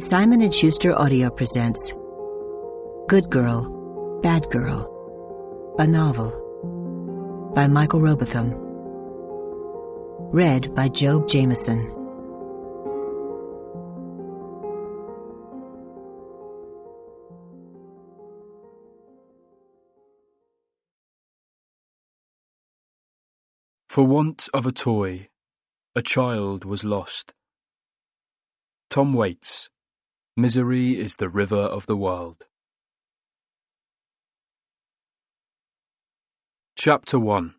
Simon & Schuster Audio presents Good Girl, Bad Girl, a novel by Michael Robotham. Read by Job Jameson. For want of a toy, a child was lost. Tom Waits, Misery is the River of the World. Chapter 1.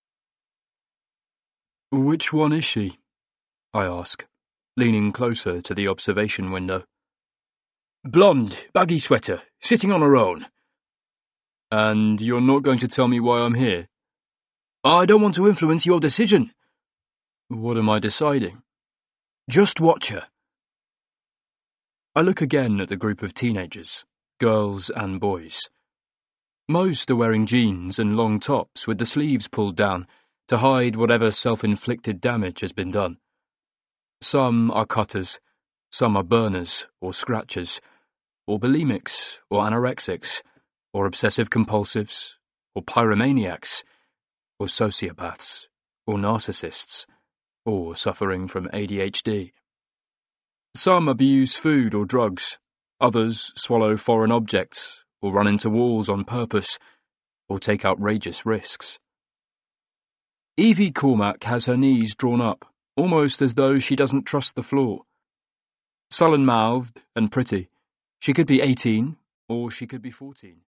Which one is she? I ask, leaning closer to the observation window. Blonde, baggy sweater, sitting on her own. And you're not going to tell me why I'm here? I don't want to influence your decision. What am I deciding? Just watch her. I look again at the group of teenagers, girls and boys. Most are wearing jeans and long tops with the sleeves pulled down to hide whatever self-inflicted damage has been done. Some are cutters, some are burners or scratchers, or bulimics or anorexics, or obsessive-compulsives, or pyromaniacs, or sociopaths, or narcissists, or suffering from ADHD. Some abuse food or drugs, others swallow foreign objects, or run into walls on purpose, or take outrageous risks. Evie Cormack has her knees drawn up, almost as though she doesn't trust the floor. Sullen-mouthed and pretty, she could be 18, or she could be 14.